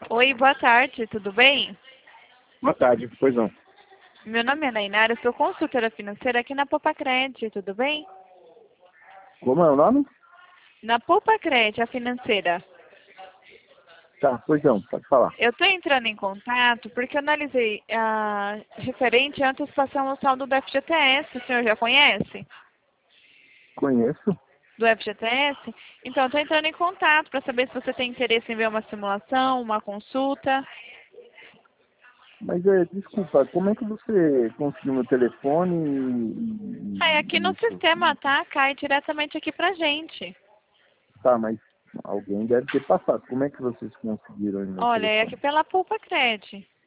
Oi, boa tarde, tudo bem? Boa tarde, pois não. Meu nome é Nainara, eu sou consultora financeira aqui na Poupa-Cred, tudo bem? Como é o nome? Na Poupa-Cred, a financeira. Tá, pois não, pode falar. Eu estou entrando em contato porque eu analisei referente à antecipação ao saldo do FGTS, o senhor já conhece? Conheço, Do FGTS? Então, eu estou entrando em contato para saber se você tem interesse em ver uma simulação, uma consulta. mas desculpa, como é que você conseguiu meu telefone É aqui no isso? sistema, tá? Cai diretamente aqui pra gente. Tá, mas alguém deve ter passado. Como é que vocês conseguiram aí meu Olha, é aqui telefone? pela Poupa-Cred.